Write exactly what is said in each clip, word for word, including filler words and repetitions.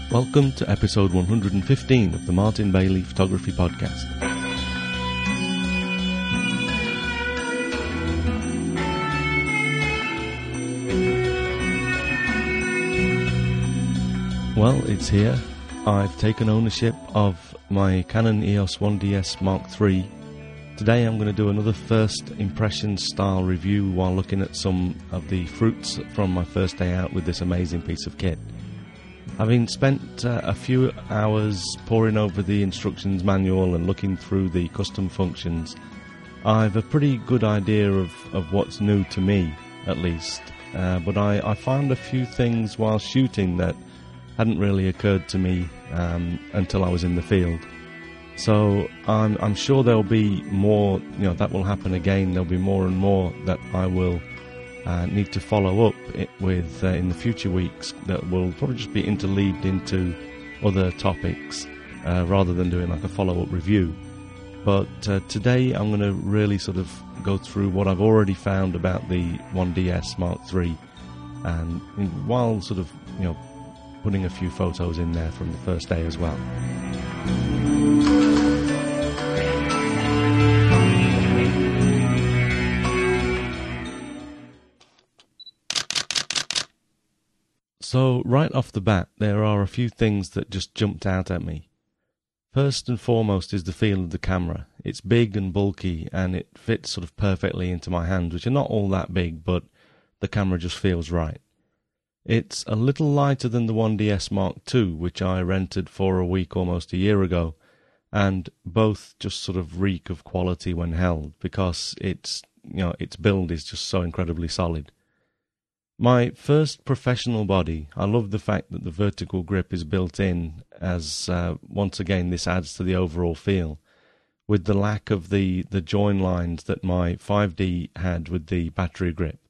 Welcome to episode one hundred fifteen of the Martin Bailey Photography Podcast. Well, it's here. I've taken ownership of my Canon E O S one D S Mark three. Today I'm going to do another first impressions style review while looking at some of the fruits from my first day out with this amazing piece of kit. Having spent uh, a few hours poring over the instructions manual and looking through the custom functions, I've a pretty good idea of, of what's new to me, at least. Uh, but I, I found a few things while shooting that hadn't really occurred to me um, until I was in the field. So I'm, I'm sure there'll be more, you know, that will happen again. There'll be more and more that I will uh, need to follow up it with uh, in the future weeks that will probably just be interleaved into other topics uh, rather than doing like a follow-up review. But uh, today I'm going to really sort of go through what I've already found about the one D S Mark three, and while sort of, you know, putting a few photos in there from the first day as well. So right off the bat, there are a few things that just jumped out at me. First and foremost is the feel of the camera. It's big and bulky, and it fits sort of perfectly into my hands, which are not all that big, but the camera just feels right. It's a little lighter than the one D S Mark two, which I rented for a week almost a year ago, and both just sort of reek of quality when held, because it's, you know, its build is just so incredibly solid. My first professional body, I love the fact that the vertical grip is built in, as uh, once again this adds to the overall feel, with the lack of the, the join lines that my five D had with the battery grip.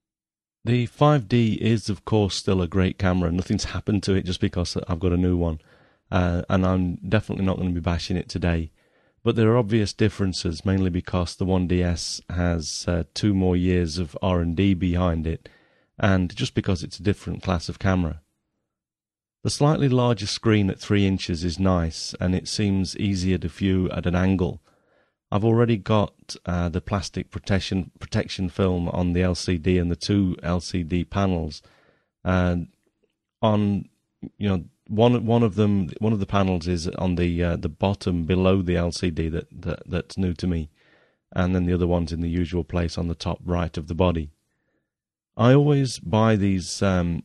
The five D is of course still a great camera. Nothing's happened to it just because I've got a new one, uh, and I'm definitely not going to be bashing it today. But there are obvious differences, mainly because the one D S has uh, two more years of R and D behind it, and just because it's a different class of camera. The slightly larger screen at three inches is nice, and it seems easier to view at an angle. I've already got uh, the plastic protection protection film on the L C D and the two L C D panels. And on, you know, one one of them, one of the panels is on the uh, the bottom below the L C D that, that that's new to me, and then the other one's in the usual place on the top right of the body. I always buy these um,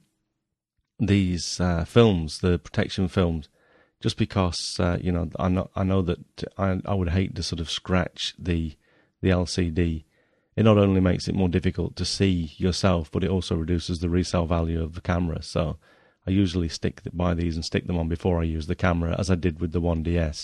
these uh, films, the protection films, just because uh, you know I know I know that I I would hate to sort of scratch the the L C D. It not only makes it more difficult to see yourself, but it also reduces the resale value of the camera. So I usually stick by these and stick them on before I use the camera, as I did with the one D S.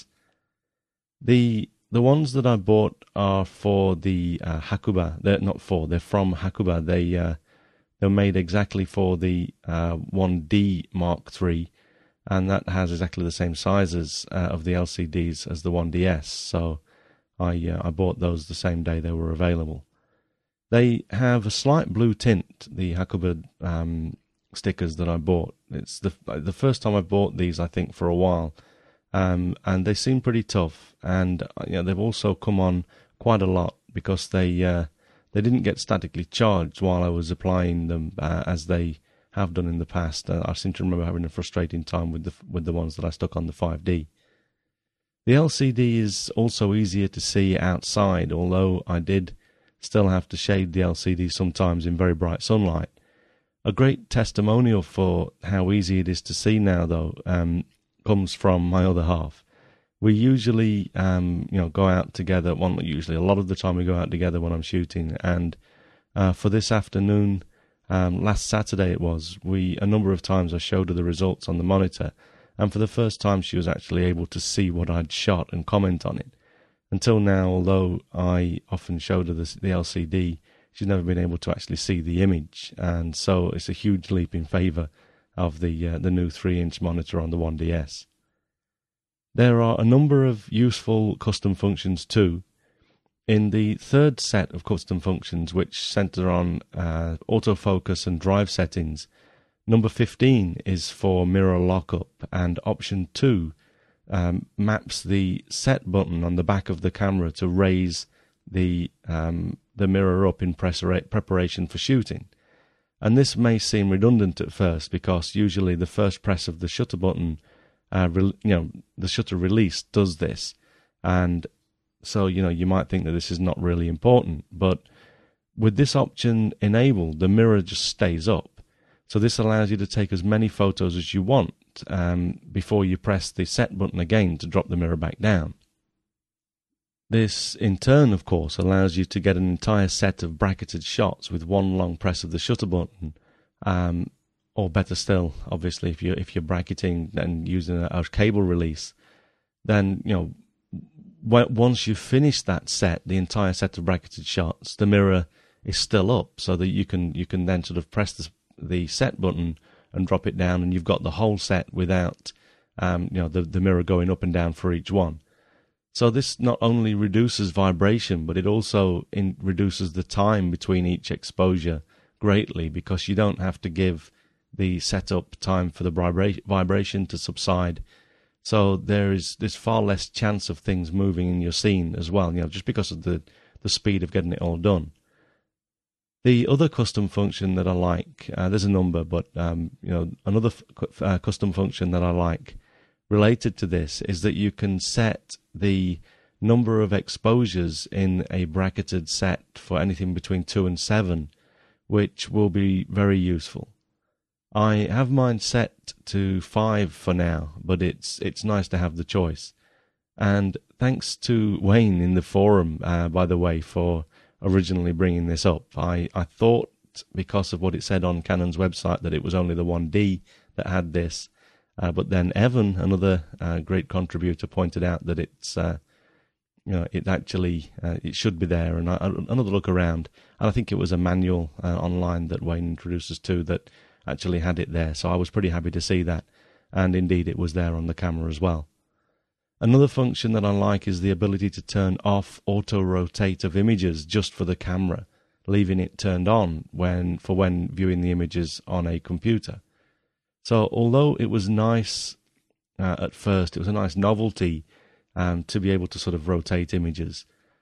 The the ones that I bought are for the uh, Hakuba. They're not for. They're from Hakuba. They uh, they're made exactly for the uh, one D Mark three. And that has exactly the same sizes uh, of the L C Ds as the one D S, so I uh, I bought those the same day they were available. They have a slight blue tint, the Hakuba um, stickers that I bought. It's the the first time I bought these, I think, for a while, um, and they seem pretty tough. And uh, you know, they've also come on quite a lot because they uh, they didn't get statically charged while I was applying them uh, as they have done in the past. Uh, I seem to remember having a frustrating time with the with the ones that I stuck on the five D. The L C D is also easier to see outside, although I did still have to shade the L C D sometimes in very bright sunlight. A great testimonial for how easy it is to see now, though, um, comes from my other half. We usually, um, you know, go out together. Well, not usually. A lot of the time we go out together when I'm shooting, and uh, for this afternoon. Um, last Saturday it was, we a number of times I showed her the results on the monitor, and for the first time she was actually able to see what I'd shot and comment on it. Until now, although I often showed her the, the L C D, she's never been able to actually see the image, and so it's a huge leap in favour of the uh, the new three inch monitor on the one D S. There are a number of useful custom functions too. In the third set of custom functions, which center on uh, autofocus and drive settings, Number fifteen is for mirror lockup, and option two um, maps the set button on the back of the camera to raise the um, the mirror up in preparation for shooting. And this may seem redundant at first, because usually the first press of the shutter button, uh, re- you know, the shutter release does this. And so, you know, you might think that this is not really important. But with this option enabled, the mirror just stays up. So this allows you to take as many photos as you want um, before you press the set button again to drop the mirror back down. This, in turn, of course, allows you to get an entire set of bracketed shots with one long press of the shutter button, um, or better still, obviously, if you're if you're bracketing and using a, a cable release, then you know w- once you've finished that set, the entire set of bracketed shots, the mirror is still up, so that you can you can then sort of press the the set button and drop it down, and you've got the whole set without um, you know the the mirror going up and down for each one. So this not only reduces vibration, but it also in, reduces the time between each exposure greatly, because you don't have to give the setup time for the vibra- vibration to subside. So there is there's far less chance of things moving in your scene as well, you know, just because of the, the speed of getting it all done. The other custom function that I like, uh, there's a number, but um, you know, another f- uh, custom function that I like related to this is that you can set the number of exposures in a bracketed set for anything between two and seven, which will be very useful. I have mine set to five for now, but it's it's nice to have the choice. And thanks to Wayne in the forum, uh, by the way, for originally bringing this up. I, I thought, because of what it said on Canon's website, that it was only the one D that had this. Uh, but then Evan, another uh, great contributor, pointed out that it's, uh, you know, it actually uh, it should be there. And I, another look around, and I think it was a manual uh, online that Wayne introduced us to that actually had it there. So I was pretty happy to see that, and indeed it was there on the camera as well. Another function that I like is the ability to turn off auto rotate of images just for the camera, leaving it turned on when for when viewing the images on a computer. So although it was nice uh, at first, it was a nice novelty um, to be able to sort of rotate images,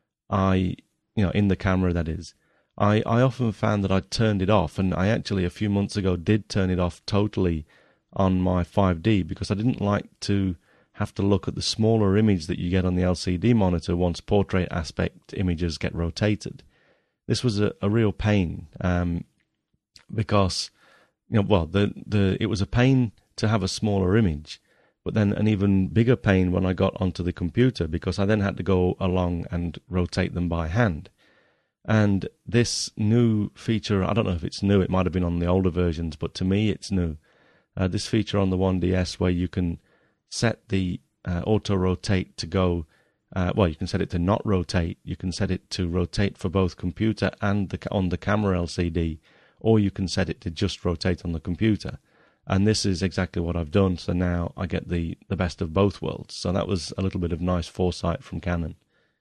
I, you know, in the camera that is, I, I often found that I turned it off, and I actually a few months ago did turn it off totally on my five D, because I didn't like to have to look at the smaller image that you get on the L C D monitor once portrait aspect images get rotated. This was a, a real pain um, because... You know, well, the, the it was a pain to have a smaller image, but then an even bigger pain when I got onto the computer, because I then had to go along and rotate them by hand. And this new feature, I don't know if it's new, it might have been on the older versions, but to me it's new. Uh, this feature on the one D S where you can set the uh, auto-rotate to go, uh, well, you can set it to not rotate, you can set it to rotate for both computer and the on the camera L C D, or you can set it to just rotate on the computer. And this is exactly what I've done, so now I get the, the best of both worlds. So that was a little bit of nice foresight from Canon.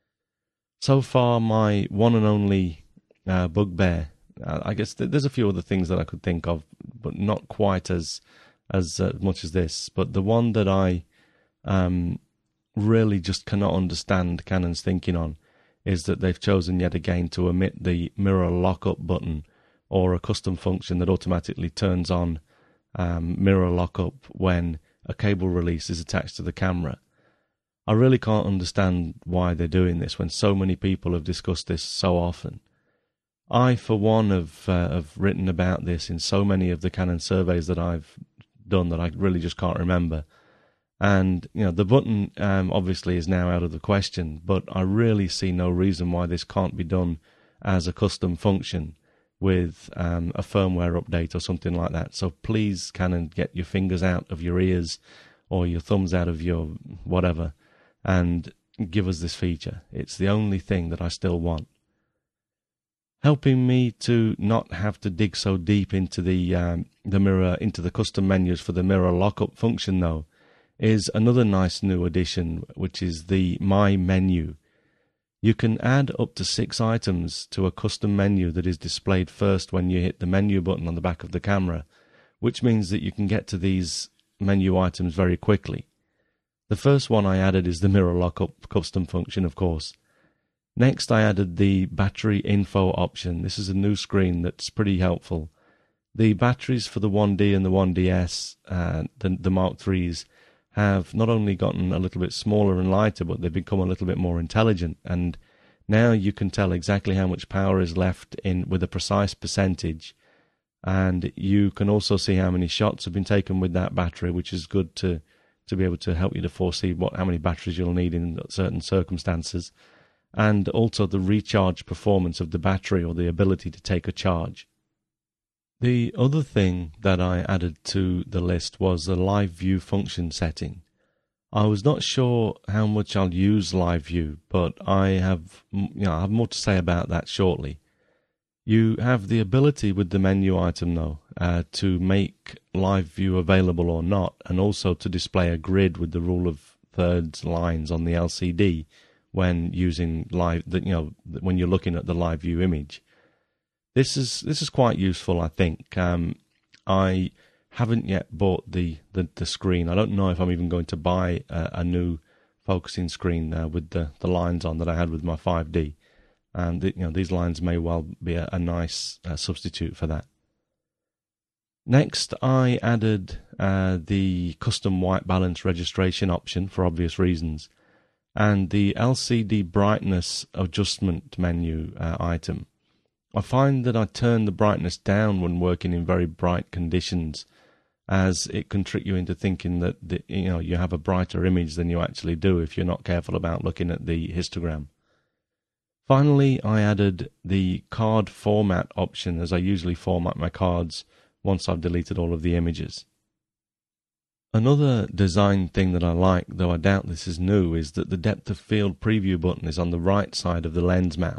So far, my one and only uh, bugbear, uh, I guess th- there's a few other things that I could think of, but not quite as as uh, much as this. But the one that I um, really just cannot understand Canon's thinking on is that they've chosen yet again to omit the mirror lockup button, or a custom function that automatically turns on um, mirror lockup when a cable release is attached to the camera. I really can't understand why they're doing this when so many people have discussed this so often. I, for one, have, uh, have written about this in so many of the Canon surveys that I've done that I really just can't remember. And, you know, the button um, obviously is now out of the question, but I really see no reason why this can't be done as a custom function with um, a firmware update or something like that. So please, Canon, get your fingers out of your ears or your thumbs out of your whatever and give us this feature. It's the only thing that I still want. Helping me to not have to dig so deep into the um, the mirror, into the custom menus for the mirror lockup function, though, is another nice new addition, which is the My Menu. You can add up to six items to a custom menu that is displayed first when you hit the menu button on the back of the camera, which means that you can get to these menu items very quickly. The first one I added is the mirror lockup custom function, of course. Next, I added the battery info option. This is a new screen that's pretty helpful. The batteries for the one D and the one D S, uh, the, the Mark threes, have not only gotten a little bit smaller and lighter, but they've become a little bit more intelligent. And now you can tell exactly how much power is left in with a precise percentage. And you can also see how many shots have been taken with that battery, which is good to, to be able to help you to foresee what how many batteries you'll need in certain circumstances. And also the recharge performance of the battery, or the ability to take a charge. The other thing that I added to the list was the live view function setting. I was not sure how much I'll use live view, but I have, you know, I have more to say about that shortly. You have the ability with the menu item, though, uh, to make live view available or not, and also to display a grid with the rule of thirds lines on the L C D when using live, you know, when you're looking at the live view image. This is this is quite useful, I think. Um, I haven't yet bought the, the, the screen. I don't know if I'm even going to buy a, a new focusing screen uh, with the, the lines on that I had with my five D. And the, you know, these lines may well be a, a nice uh, substitute for that. Next, I added uh, the custom white balance registration option for obvious reasons, and the L C D brightness adjustment menu uh, item. I find that I turn the brightness down when working in very bright conditions, as it can trick you into thinking that the, you know you have a brighter image than you actually do if you're not careful about looking at the histogram. Finally, I added the card format option, as I usually format my cards once I've deleted all of the images. Another design thing that I like, though I doubt this is new, is that the depth of field preview button is on the right side of the lens mount.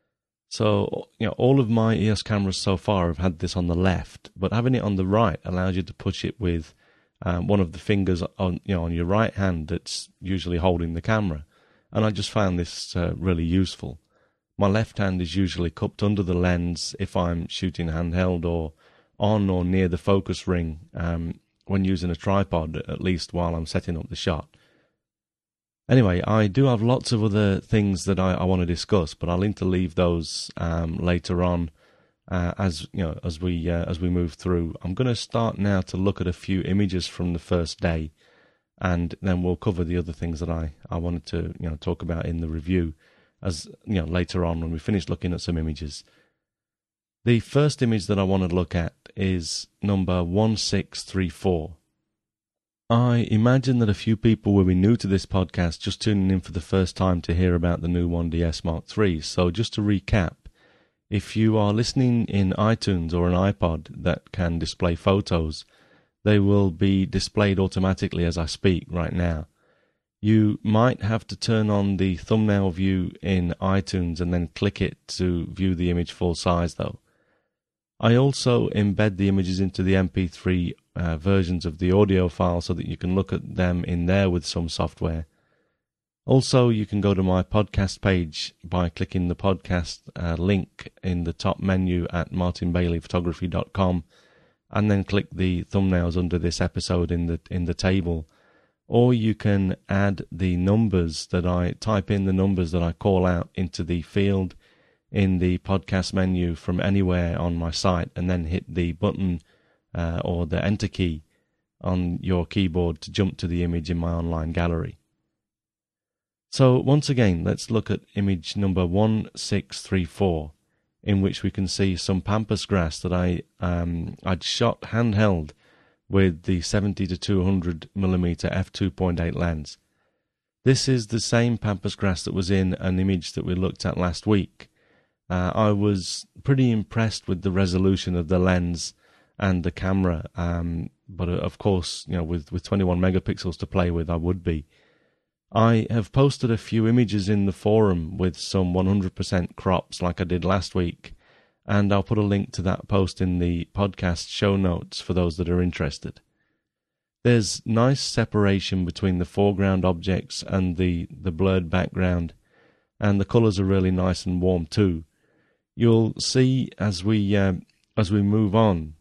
So, you know, all of my E O S cameras so far have had this on the left, but having it on the right allows you to push it with um, one of the fingers on, you know, on your right hand that's usually holding the camera. And I just found this uh, really useful. My left hand is usually cupped under the lens if I'm shooting handheld, or on or near the focus ring um, when using a tripod, at least while I'm setting up the shot. Anyway, I do have lots of other things that I, I want to discuss, but I'll interleave those um, later on uh, as you know as we uh, as we move through. I'm going to start now to look at a few images from the first day, and then we'll cover the other things that I, I wanted to you know talk about in the review as you know later on when we finish looking at some images. The first image that I want to look at is number one six three four. I imagine that a few people will be new to this podcast, just tuning in for the first time to hear about the new one D S Mark three. So just to recap, if you are listening in iTunes or an iPod that can display photos, they will be displayed automatically as I speak right now. You might have to turn on the thumbnail view in iTunes and then click it to view the image full size though. I also embed the images into the M P three uh, versions of the audio file so that you can look at them in there with some software. Also, you can go to my podcast page by clicking the podcast uh, link in the top menu at martin bailey photography dot com, and then click the thumbnails under this episode in the in the table. Or you can add the numbers that I type in the numbers that I call out into the field in the podcast menu from anywhere on my site, and then hit the button uh, or the enter key on your keyboard to jump to the image in my online gallery. So once again, let's look at image number one six three four, in which we can see some pampas grass that I um, I'd shot handheld with the seventy to two hundred millimeter f two point eight lens. This is the same pampas grass that was in an image that we looked at last week. Uh, I was pretty impressed with the resolution of the lens and the camera, um, but uh, of course, you know, with, with twenty-one megapixels to play with, I would be. I have posted a few images in the forum with some one hundred percent crops like I did last week, and I'll put a link to that post in the podcast show notes for those that are interested. There's nice separation between the foreground objects and the, the blurred background, and the colours are really nice and warm too. You'll see as we uh, as we move on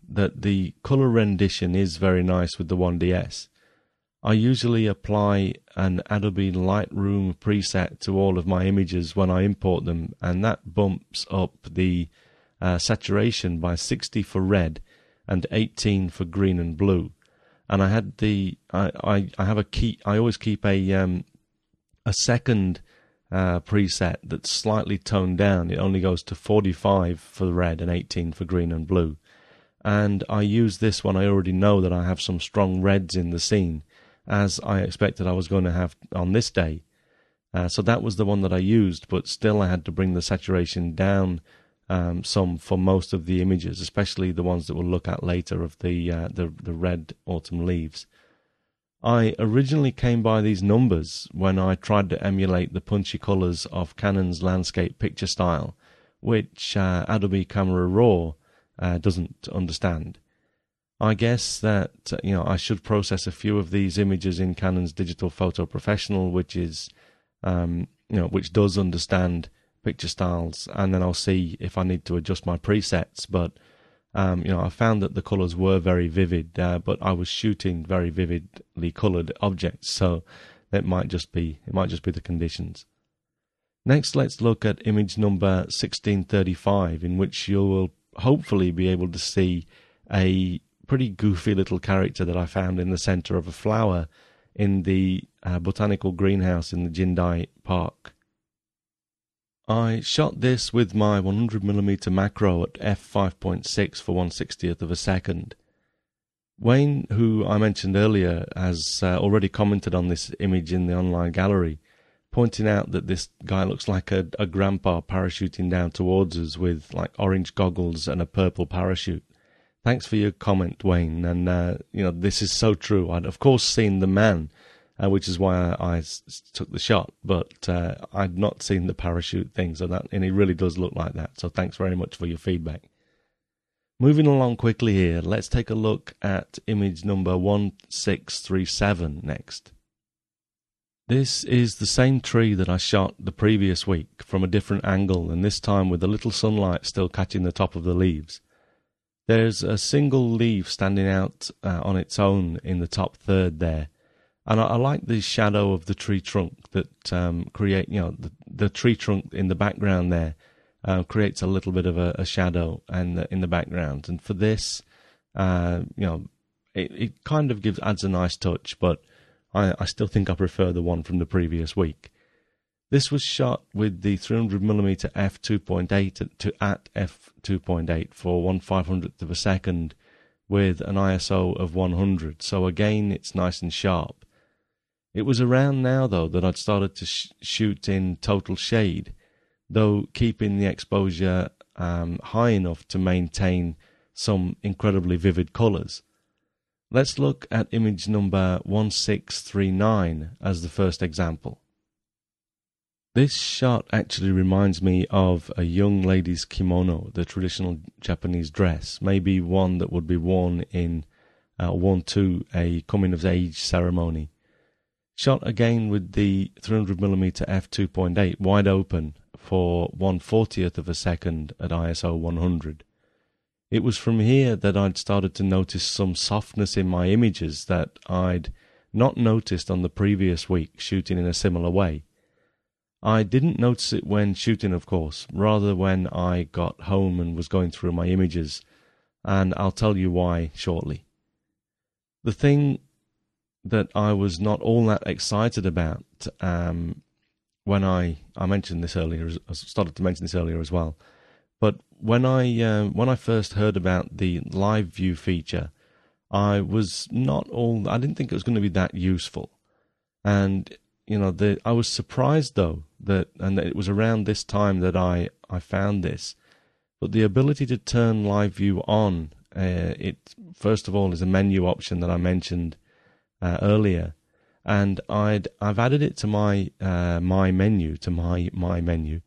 that the color rendition is very nice with the one D S. I usually apply an Adobe Lightroom preset to all of my images when I import them, and that bumps up the uh, saturation by sixty for red and eighteen for green and blue. And I had the I, I, I have a key I always keep a um, a second uh, preset that's slightly toned down. It only goes to forty-five for the red and eighteen for green and blue. And I use this when I already know that I have some strong reds in the scene, as I expected I was going to have on this day. Uh, so that was the one that I used, but still I had to bring the saturation down um, some for most of the images, especially the ones that we'll look at later of the, uh, the, the red autumn leaves. I originally came by these numbers when I tried to emulate the punchy colours of Canon's landscape picture style, which uh, Adobe Camera Raw uh, doesn't understand. I guess that uh, you know I should process a few of these images in Canon's Digital Photo Professional, which is um, you know which does understand picture styles, and then I'll see if I need to adjust my presets. But um, you know I found that the colours were very vivid, uh, but I was shooting very vividly coloured objects, so it might just be it might just be the conditions. Next, let's look at image number sixteen thirty-five, in which you will hopefully be able to see a pretty goofy little character that I found in the centre of a flower in the uh, botanical greenhouse in the Jindai Park. I shot this with my one hundred millimeter macro at f five point six for one sixtieth of a second. Wayne, who I mentioned earlier, has uh, already commented on this image in the online gallery, pointing out that this guy looks like a, a grandpa parachuting down towards us with like orange goggles and a purple parachute. Thanks for your comment, Wayne. And uh, you know this is so true. I'd of course seen the man, uh, which is why I, I s- took the shot, but uh, I'd not seen the parachute thing. So that and it really does look like that. So thanks very much for your feedback. Moving along quickly here, let's take a look at image number one six three seven next. This is the same tree that I shot the previous week from a different angle, and this time with a little sunlight still catching the top of the leaves. There's a single leaf standing out uh, on its own in the top third there, and I, I like the shadow of the tree trunk that um, create, you know, the, the tree trunk in the background there uh, creates a little bit of a, a shadow and in the background. And for this, uh, you know, it, it kind of gives adds a nice touch, but I, I still think I prefer the one from the previous week. This was shot with the three hundred millimeter f two point eight to at f two point eight for one five hundredth of a second with an I S O of one hundred. So again, it's nice and sharp. It was around now, though, that I'd started to sh- shoot in total shade, though keeping the exposure um, high enough to maintain some incredibly vivid colours. Let's look at image number one six three nine as the first example. This shot actually reminds me of a young lady's kimono, the traditional Japanese dress, maybe one that would be worn in uh, worn to a coming-of-age ceremony. Shot again with the three hundred millimeter f two point eight wide open for one fortieth of a second at I S O one hundred. It was from here that I'd started to notice some softness in my images that I'd not noticed on the previous week shooting in a similar way. I didn't notice it when shooting, of course, rather when I got home and was going through my images, and I'll tell you why shortly. The thing that I was not all that excited about um, when I, I mentioned this earlier, I started to mention this earlier as well, but when I uh, when I first heard about the live view feature, I was not all, I didn't think it was going to be that useful. And you know, the, I was surprised though that, and it was around this time that I, I found this. But the ability to turn live view on, uh, it first of all is a menu option that I mentioned uh, earlier, and I'd I've added it to my uh, my menu to my my menu,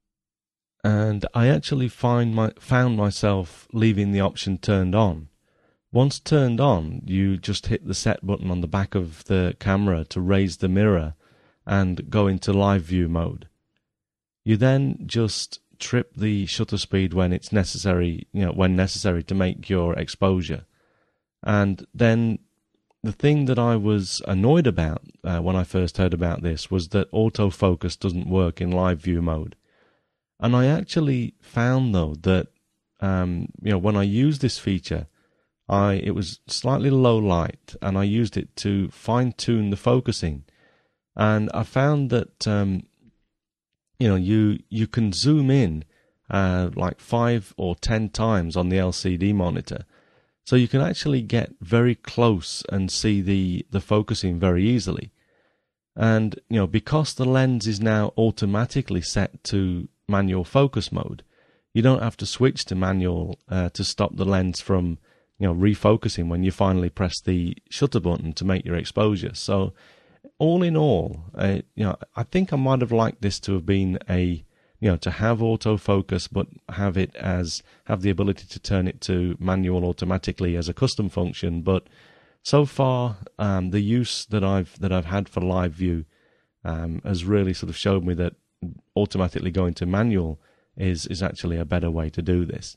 and I actually find my found myself leaving the option turned on. Once turned on, you just hit the set button on the back of the camera to raise the mirror and go into live view mode. You then just trip the shutter speed when it's necessary, you know, when necessary to make your exposure. And then the thing that I was annoyed about uh, when I first heard about this was that autofocus doesn't work in live view mode. And I actually found, though, that um, you know, when I used this feature, I it was slightly low light, and I used it to fine-tune the focusing. And I found that um, you know you you can zoom in uh, like five or ten times on the L C D monitor. So you can actually get very close and see the, the focusing very easily. And, you know, because the lens is now automatically set to manual focus mode, you don't have to switch to manual uh, to stop the lens from, you know, refocusing when you finally press the shutter button to make your exposure. So all in all, uh, you know, I think I might have liked this to have been a you know, to have autofocus, but have it as, have the ability to turn it to manual automatically as a custom function. But so far, um, the use that I've, that I've had for live view, um, has really sort of showed me that automatically going to manual is, is actually a better way to do this.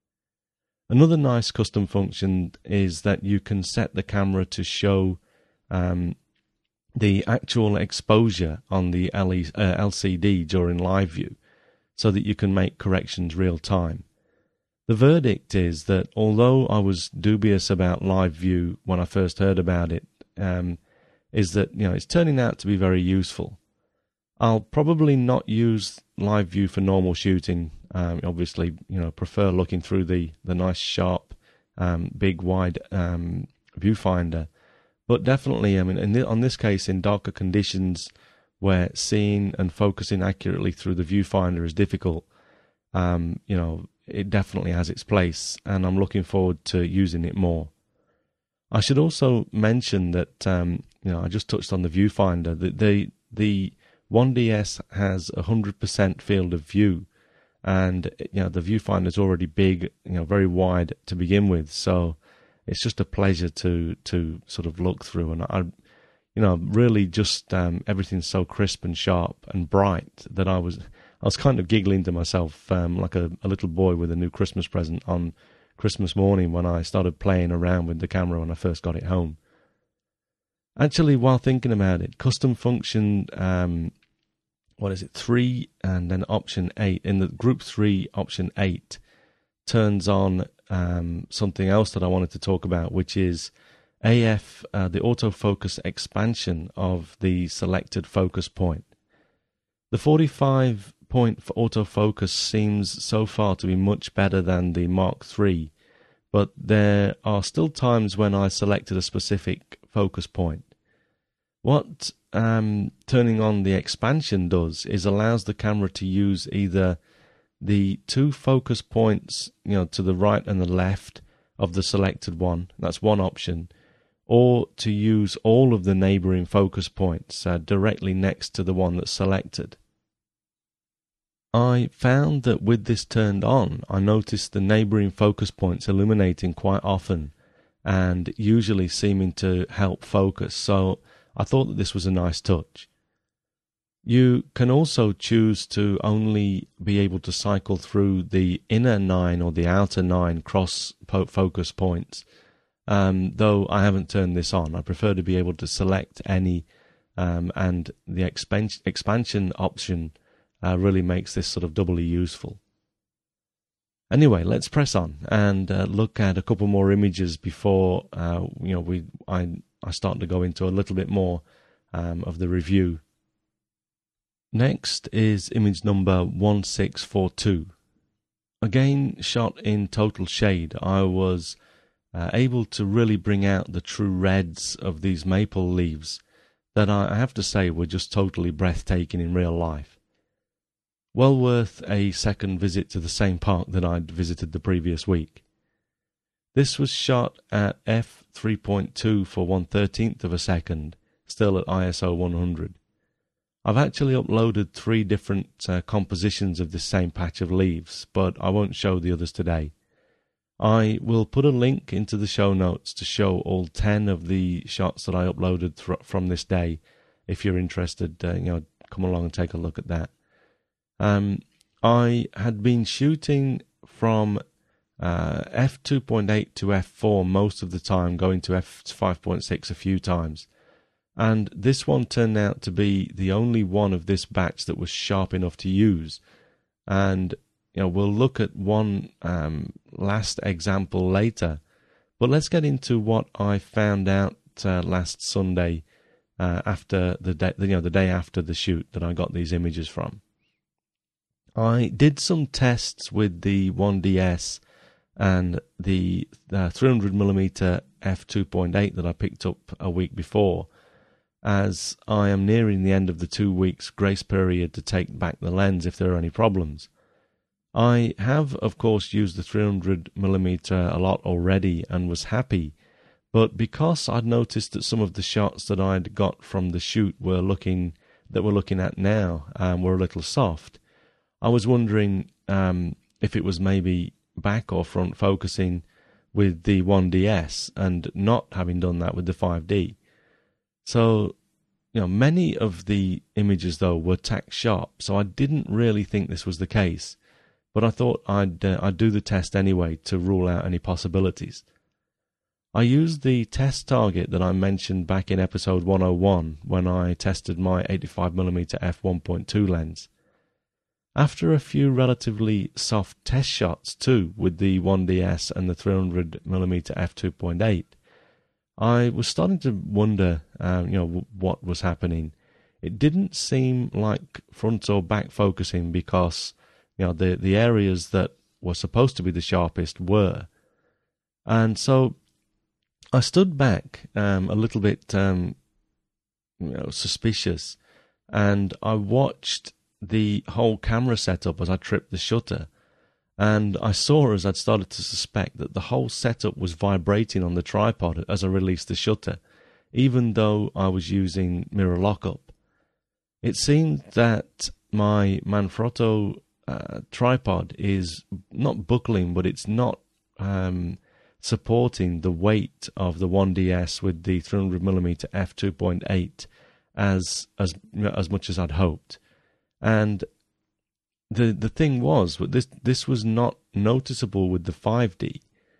Another nice custom function is that you can set the camera to show, um, the actual exposure on the L C D during live view, so that you can make corrections real time. The verdict is that although I was dubious about live view when I first heard about it, um, is that you know it's turning out to be very useful. I'll probably not use live view for normal shooting. Um, obviously, you know, prefer looking through the the nice sharp, um, big wide um, viewfinder. But definitely, I mean, in the, on this case, in darker conditions, where seeing and focusing accurately through the viewfinder is difficult, um, you know, it definitely has its place, and I'm looking forward to using it more. I should also mention that, um, you know, I just touched on the viewfinder, that the, the one D S has a one hundred percent field of view, and, you know, the viewfinder is already big, you know, very wide to begin with, so it's just a pleasure to, to sort of look through, and I You know, really just um, everything's so crisp and sharp and bright that I was I was kind of giggling to myself um, like a, a little boy with a new Christmas present on Christmas morning when I started playing around with the camera when I first got it home. Actually, while thinking about it, custom function, um, what is it, three and then option eight, in the group three, option eight, turns on um, something else that I wanted to talk about, which is A F, uh, the autofocus expansion of the selected focus point. The forty-five point autofocus seems so far to be much better than the Mark three, but there are still times when I selected a specific focus point. What um, turning on the expansion does is allows the camera to use either the two focus points, you know, to the right and the left of the selected one. That's one option. Or to use all of the neighboring focus points uh, directly next to the one that's selected. I found that with this turned on, I noticed the neighboring focus points illuminating quite often and usually seeming to help focus, so I thought that this was a nice touch. You can also choose to only be able to cycle through the inner nine or the outer nine cross focus points. Um, though I haven't turned this on, I prefer to be able to select any, um, and the expansion expansion option uh, really makes this sort of doubly useful. Anyway, let's press on and uh, look at a couple more images before uh, you know we I I start to go into a little bit more um, of the review. Next is image number one six four two. Again, shot in total shade. I was Uh, able to really bring out the true reds of these maple leaves that I, I have to say were just totally breathtaking in real life. Well worth a second visit to the same park that I'd visited the previous week. This was shot at f three point two for one thirteenth of a second, still at I S O one hundred. I've actually uploaded three different uh, compositions of this same patch of leaves, but I won't show the others today. I will put a link into the show notes to show all ten of the shots that I uploaded th- from this day. If you're interested, uh, you know, come along and take a look at that. Um, I had been shooting from uh, f two point eight to f four most of the time, going to f five point six a few times. And this one turned out to be the only one of this batch that was sharp enough to use. And you know, we'll look at one um, last example later. But let's get into what I found out uh, last Sunday uh, after the day, you know, the day after the shoot that I got these images from. I did some tests with the one D S and the uh, three hundred millimeter f two point eight that I picked up a week before, as I am nearing the end of the two weeks grace period to take back the lens if there are any problems. I have, of course, used the three hundred millimeter a lot already and was happy, but because I'd noticed that some of the shots that I'd got from the shoot were looking that we're looking at now um, were a little soft, I was wondering um, if it was maybe back or front focusing with the one D S and not having done that with the five D. So, you know, many of the images, though, were tack sharp, so I didn't really think this was the case. But I thought I'd, uh, I'd do the test anyway to rule out any possibilities. I used the test target that I mentioned back in episode one oh one when I tested my eighty-five millimeter f one point two lens. After a few relatively soft test shots too with the one D S and the three hundred millimeter f two point eight, I was starting to wonder uh, you know, what was happening. It didn't seem like front or back focusing because you know, the, the areas that were supposed to be the sharpest were. And so I stood back um, a little bit um, you know, suspicious, and I watched the whole camera setup as I tripped the shutter. And I saw as I'd started to suspect that the whole setup was vibrating on the tripod as I released the shutter, even though I was using mirror lockup. It seemed that my Manfrotto Uh, tripod is not buckling, but it's not um, supporting the weight of the one D S with the three hundred millimeter f two point eight as as as much as I'd hoped. And the the thing was, this this was not noticeable with the five D.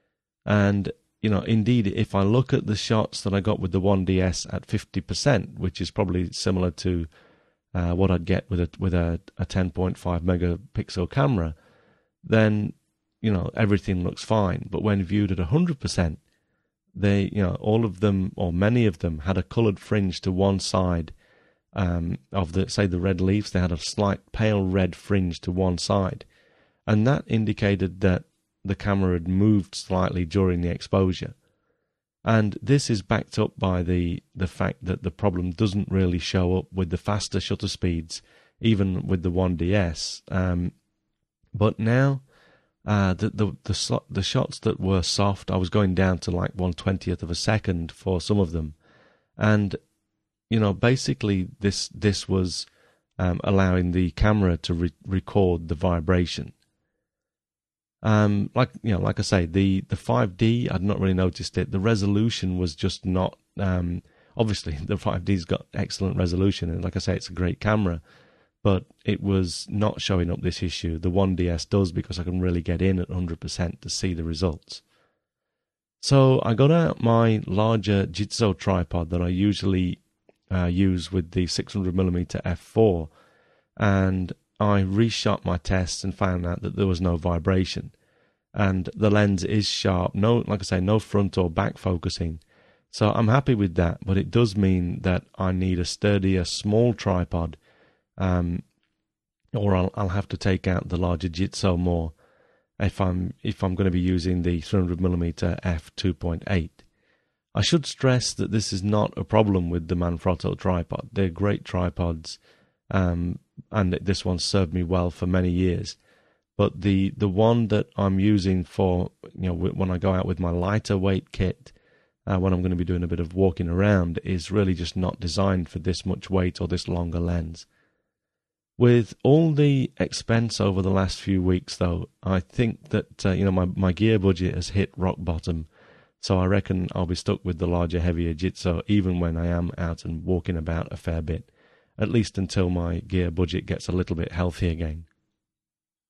And you know, indeed, if I look at the shots that I got with the one D S at fifty percent, which is probably similar to Uh, what I'd get with a with a, a ten point five megapixel camera, then you know everything looks fine. But when viewed at one hundred percent, they you know all of them or many of them had a coloured fringe to one side um, of the say the red leaves. They had a slight pale red fringe to one side, and that indicated that the camera had moved slightly during the exposure. And this is backed up by the, the fact that the problem doesn't really show up with the faster shutter speeds, even with the one D S. Um, but now, uh, the, the the the shots that were soft, I was going down to like one twentieth of a second for some of them, and you know, basically this this was um, allowing the camera to re- record the vibration. Um, like you know, like I say, the, the five D, I'd not really noticed it. The resolution was just not. Um, obviously, the five D's got excellent resolution, and like I say, it's a great camera. But it was not showing up this issue. The one D S does, because I can really get in at one hundred percent to see the results. So I got out my larger Jitso tripod that I usually uh, use with the six hundred millimeter f four, and I reshot my tests and found out that there was no vibration, and the lens is sharp. No, like I say, no front or back focusing. So I'm happy with that, but it does mean that I need a sturdier, small tripod, um, or I'll, I'll have to take out the larger Jitso more if I'm if I'm going to be using the three hundred millimeter f two point eight. I should stress that this is not a problem with the Manfrotto tripod. They're great tripods. Um, and this one served me well for many years. But the, the one that I'm using for, you know, when I go out with my lighter weight kit, uh, when I'm going to be doing a bit of walking around, is really just not designed for this much weight or this longer lens. With all the expense over the last few weeks, though, I think that, uh, you know, my, my gear budget has hit rock bottom. So I reckon I'll be stuck with the larger, heavier Jitso even when I am out and walking about a fair bit, at least until my gear budget gets a little bit healthy again.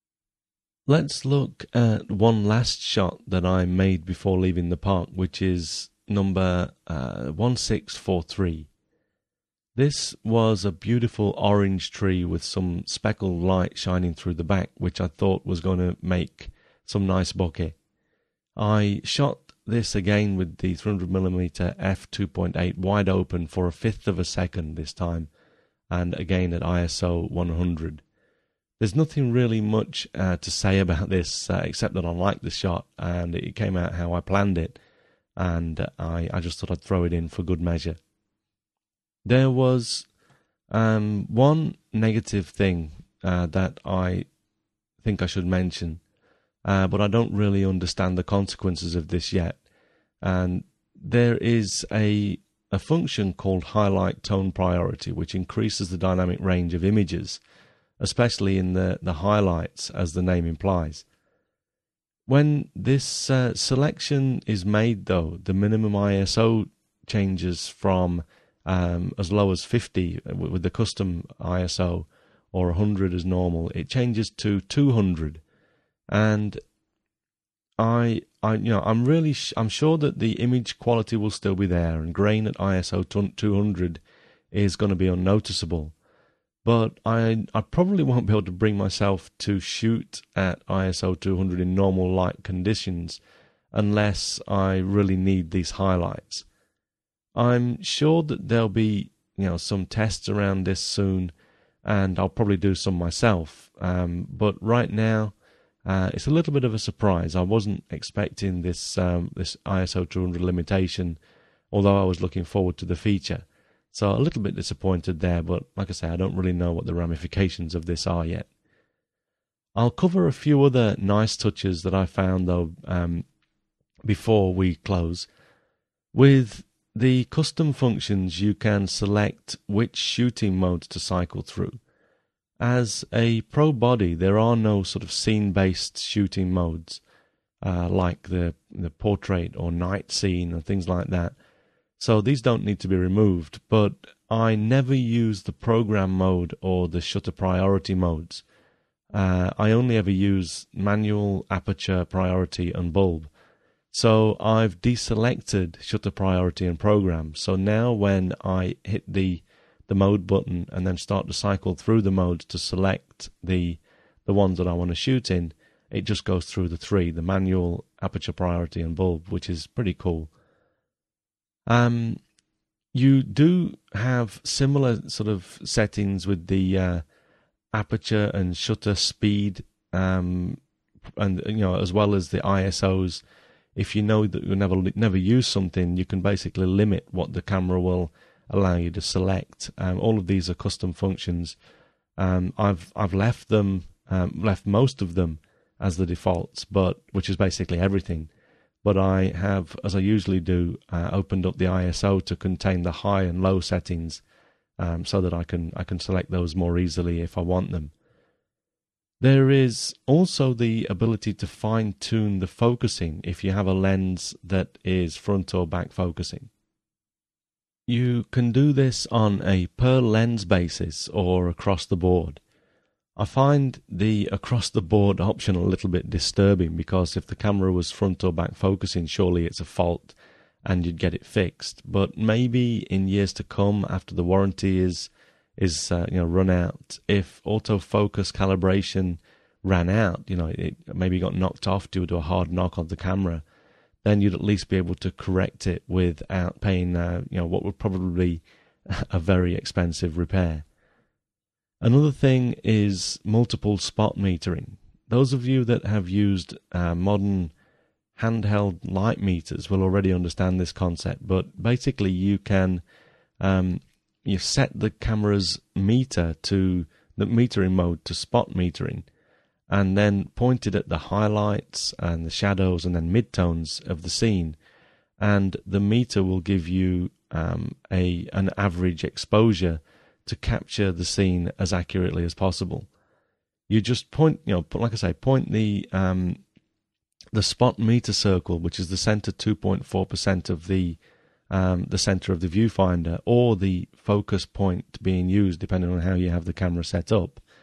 Let's look at one last shot that I made before leaving the park, which is number uh, one six four three. This was a beautiful orange tree with some speckled light shining through the back, which I thought was going to make some nice bokeh. I shot this again with the three hundred millimeter f two point eight wide open for a fifth of a second this time, and again at I S O one hundred. There's nothing really much uh, to say about this uh, except that I like the shot and it came out how I planned it, and uh, I, I just thought I'd throw it in for good measure. There was um, one negative thing uh, that I think I should mention, uh, but I don't really understand the consequences of this yet. And there is a, a function called highlight tone priority, which increases the dynamic range of images, especially in the, the highlights, as the name implies. When this uh, selection is made, though, the minimum I S O changes from um, as low as fifty with the custom I S O, or one hundred as normal. It changes to two hundred, and I, I, you know, I'm really, sh- I'm sure that the image quality will still be there, and grain at I S O two hundred is going to be unnoticeable. But I, I probably won't be able to bring myself to shoot at I S O two hundred in normal light conditions unless I really need these highlights. I'm sure that there'll be, you know, some tests around this soon, and I'll probably do some myself. Um, but right now, uh, it's a little bit of a surprise. I wasn't expecting this um, this I S O two hundred limitation, although I was looking forward to the feature. So a little bit disappointed there, but like I say, I don't really know what the ramifications of this are yet. I'll cover a few other nice touches that I found, though, um, before we close. With the custom functions, you can select which shooting modes to cycle through. As a pro body, there are no sort of scene-based shooting modes, uh, like the, the portrait or night scene or things like that. So these don't need to be removed, but I never use the program mode or the shutter priority modes. Uh, I only ever use manual, aperture, priority, and bulb. So I've deselected shutter priority and program. So now when I hit the the mode button and then start to cycle through the modes to select the the ones that I want to shoot in, it just goes through the three, the manual, aperture, priority, and bulb, which is pretty cool. Um, you do have similar sort of settings with the uh, aperture and shutter speed, um, and you know, as well as the I S Os. If you know that you never never use something, you can basically limit what the camera will allow you to select. Um, all of these are custom functions. Um, I've I've left them, um, left most of them as the defaults, but which is basically everything. But I have, as I usually do, uh, opened up the I S O to contain the high and low settings, um, so that I can I can select those more easily if I want them. There is also the ability to fine-tune the focusing if you have a lens that is front or back focusing. You can do this on a per lens basis or across the board. I find the across-the-board option a little bit disturbing, because if the camera was front or back focusing, surely it's a fault and you'd get it fixed. But maybe in years to come, after the warranty is is uh, you know run out, if autofocus calibration ran out, you know it maybe got knocked off due to a hard knock on the camera, then you'd at least be able to correct it without paying uh, you know what would probably be a very expensive repair. Another thing is multiple spot metering. Those of you that have used uh, modern handheld light meters will already understand this concept, but basically you can um, you set the camera's meter to the metering mode to spot metering, and then point it at the highlights and the shadows and then midtones of the scene, and the meter will give you um, a an average exposure to capture the scene as accurately as possible. You just point, you know, like I say, point the um, the spot meter circle, which is the center two point four percent of the um, the center of the viewfinder, or the focus point being used, depending on how you have the camera set up.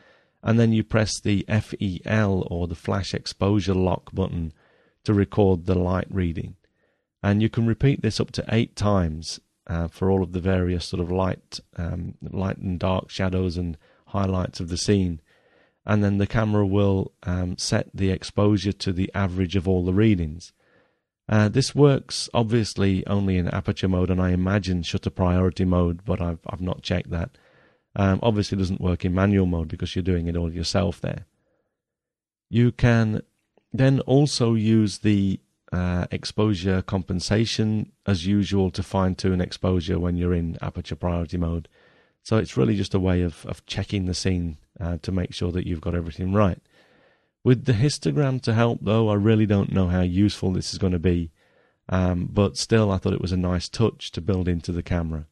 and then you press the F E L or the flash exposure lock button to record the light reading. And you can repeat this up to eight times uh, for all of the various sort of light, um, light and dark shadows and highlights of the scene. And then the camera will um, set the exposure to the average of all the readings. Uh, this works obviously only in aperture mode, and I imagine shutter priority mode, but I've I've not checked that. Um, obviously, it doesn't work in manual mode because you're doing it all yourself there. You can then also use the uh, exposure compensation as usual to fine-tune exposure when you're in aperture priority mode. So it's really just a way of, of checking the scene uh, to make sure that you've got everything right. With the histogram to help, though, I really don't know how useful this is going to be, um, but still I thought it was a nice touch to build into the camera.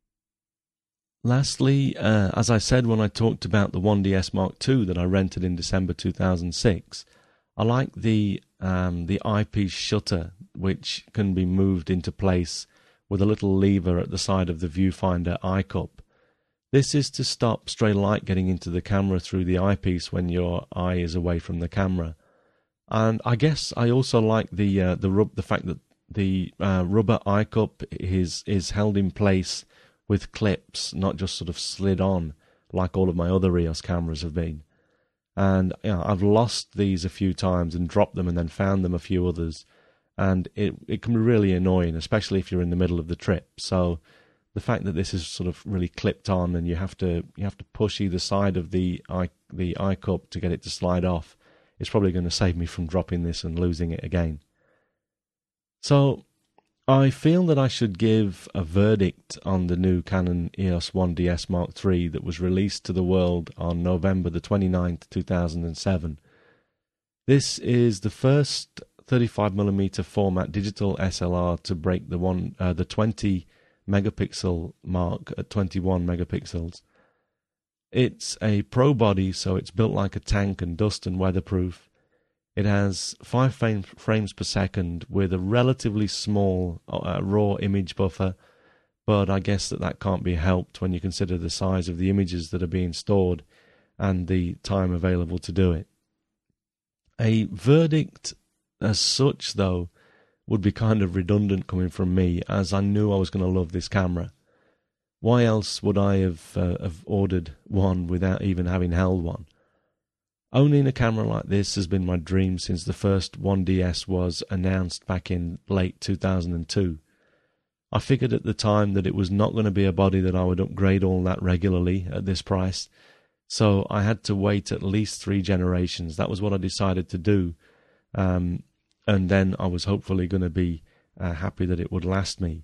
Lastly, uh, as I said when I talked about the one D S Mark two that I rented in December two thousand six, I like the um, the eyepiece shutter, which can be moved into place with a little lever at the side of the viewfinder eye cup. This is to stop stray light getting into the camera through the eyepiece when your eye is away from the camera. And I guess I also like the uh, the rub the fact that the uh, rubber eye cup is is held in place with clips, not just sort of slid on like all of my other E O S cameras have been. And you know, I've lost these a few times and dropped them and then found them a few others. And it it can be really annoying, especially if you're in the middle of the trip. So the fact that this is sort of really clipped on and you have to you have to push either side of the eye the eye cup to get it to slide off is probably going to save me from dropping this and losing it again. So I feel that I should give a verdict on the new Canon E O S one D S Mark three that was released to the world on November the twenty-ninth, two thousand seven. This is the first thirty-five millimeter format digital S L R to break the one uh, the twenty megapixel mark at twenty-one megapixels. It's a pro body, so it's built like a tank and dust and weatherproof. It has five frame, frames per second with a relatively small uh, raw image buffer, but I guess that that can't be helped when you consider the size of the images that are being stored and the time available to do it. A verdict as such, though, would be kind of redundant coming from me, as I knew I was going to love this camera. Why else would I have, uh, have ordered one without even having held one? Owning a camera like this has been my dream since the first one D S was announced back in late two thousand two. I figured at the time that it was not going to be a body that I would upgrade all that regularly at this price, so I had to wait at least three generations. That was what I decided to do, um, and then I was hopefully going to be uh, happy that it would last me.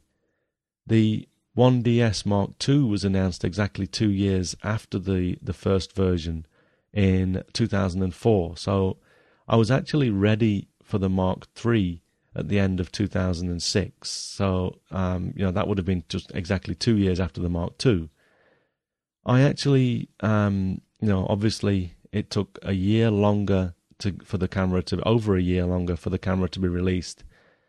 The one D S Mark two was announced exactly two years after the, the first version, in two thousand four, so I was actually ready for the Mark three at the end of two thousand six, so um, you know that would have been just exactly two years after the Mark two. I actually, um, you know, obviously it took a year longer to for the camera to over a year longer for the camera to be released,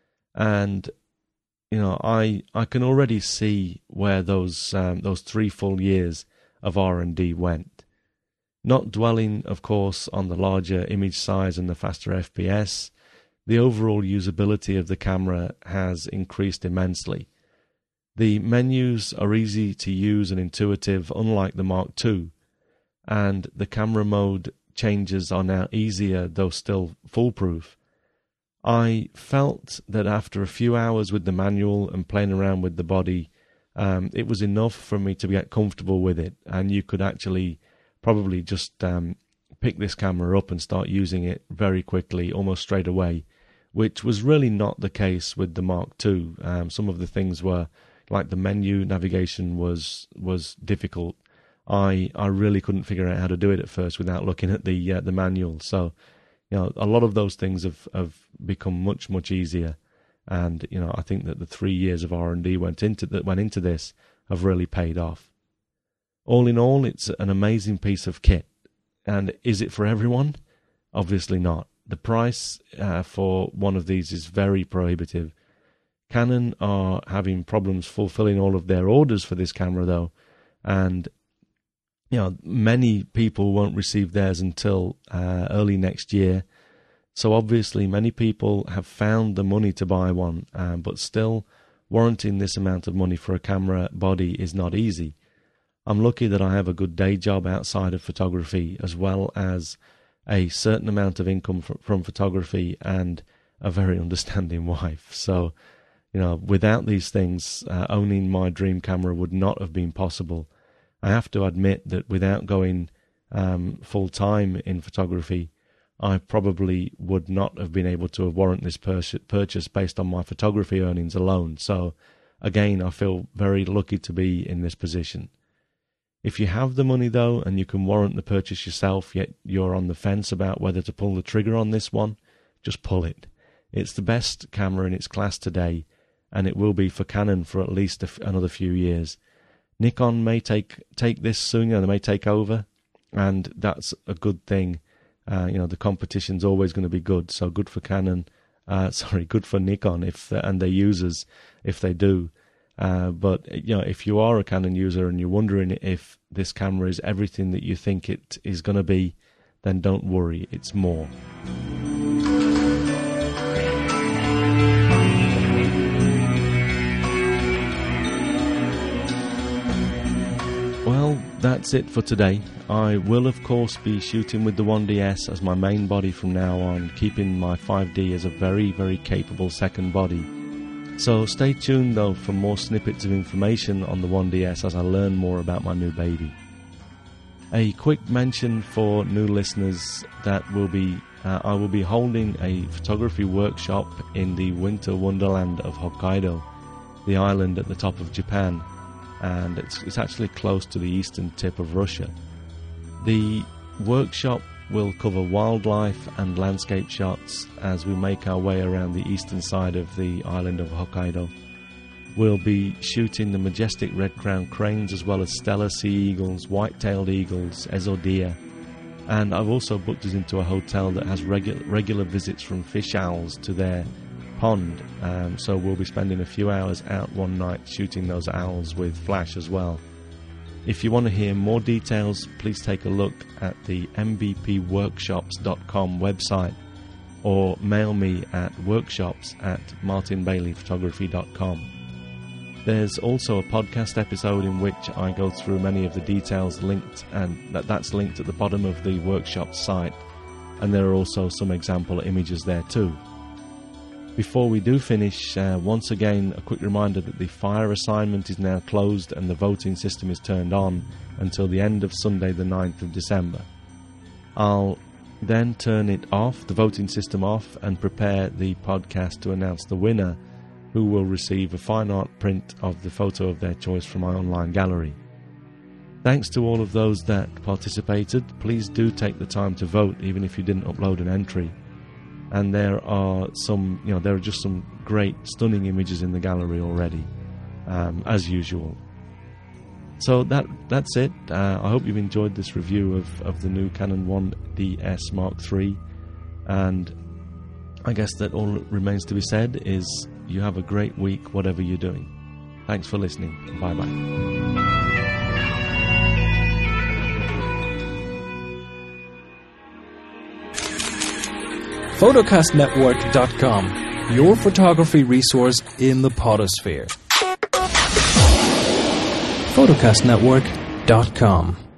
and you know I I can already see where those um, those three full years of R and D went. Not dwelling, of course, on the larger image size and the faster F P S, the overall usability of the camera has increased immensely. The menus are easy to use and intuitive, unlike the Mark two, and the camera mode changes are now easier, though still foolproof. I felt that after a few hours with the manual and playing around with the body, um, it was enough for me to get comfortable with it, and you could actually probably just um, pick this camera up and start using it very quickly, almost straight away, which was really not the case with the Mark two. Um, some of the things were, like the menu navigation was was difficult. I I really couldn't figure out how to do it at first without looking at the uh, the manual. So, you know, a lot of those things have, have become much much easier, and you know, I think that the three years of R and D went into that went into this have really paid off. All in all, it's an amazing piece of kit. And is it for everyone? Obviously not. The price uh, for one of these is very prohibitive. Canon are having problems fulfilling all of their orders for this camera, though, and you know, many people won't receive theirs until uh, early next year. So obviously many people have found the money to buy one, um, but still warranting this amount of money for a camera body is not easy. I'm lucky that I have a good day job outside of photography, as well as a certain amount of income from, from photography and a very understanding wife. So, you know, without these things, uh, owning my dream camera would not have been possible. I have to admit that without going um, full-time in photography, I probably would not have been able to warrant this purchase based on my photography earnings alone. So, again, I feel very lucky to be in this position. If you have the money, though, and you can warrant the purchase yourself, yet you're on the fence about whether to pull the trigger on this one, just pull it. It's the best camera in its class today, and it will be for Canon for at least a f- another few years. Nikon may take take this soon, you know, they may take over, and that's a good thing. Uh, you know, the competition's always going to be good, so good for Canon, uh, sorry, good for Nikon if and their users if they do. Uh, but, you know, if you are a Canon user and you're wondering if this camera is everything that you think it is going to be, then don't worry, it's more. Well, that's it for today. I will of course be shooting with the one D S as my main body from now on, keeping my five D as a very, very capable second body. So stay tuned though for more snippets of information on the one D S as I learn more about my new baby. A quick mention for new listeners that will be uh, I will be holding a photography workshop in the winter wonderland of Hokkaido, the island at the top of Japan, and it's, it's actually close to the eastern tip of Russia. The workshop will cover wildlife and landscape shots as we make our way around the eastern side of the island of Hokkaido. We'll be shooting the majestic red-crowned cranes as well as stellar sea eagles, white-tailed eagles, ezo deer, and I've also booked us into a hotel that has regu- regular visits from fish owls to their pond, um, so we'll be spending a few hours out one night shooting those owls with flash as well. If you want to hear more details, please take a look at the m b p workshops dot com website or mail me at workshops at martin bailey photography dot com. There's also a podcast episode in which I go through many of the details linked, and that, that's linked at the bottom of the workshop site, and there are also some example images there too. Before we do finish, uh, once again a quick reminder that the fire assignment is now closed and the voting system is turned on until the end of Sunday the ninth of December. I'll then turn it off, the voting system off, and prepare the podcast to announce the winner, who will receive a fine art print of the photo of their choice from my online gallery. Thanks to all of those that participated. Please do take the time to vote even if you didn't upload an entry. And there are some, you know, there are just some great, stunning images in the gallery already, um, as usual. So that that's it. Uh, I hope you've enjoyed this review of, of the new Canon one D S Mark three. And I guess that all that remains to be said is you have a great week, whatever you're doing. Thanks for listening. Bye-bye. photocast network dot com, your photography resource in the potosphere. photocast network dot com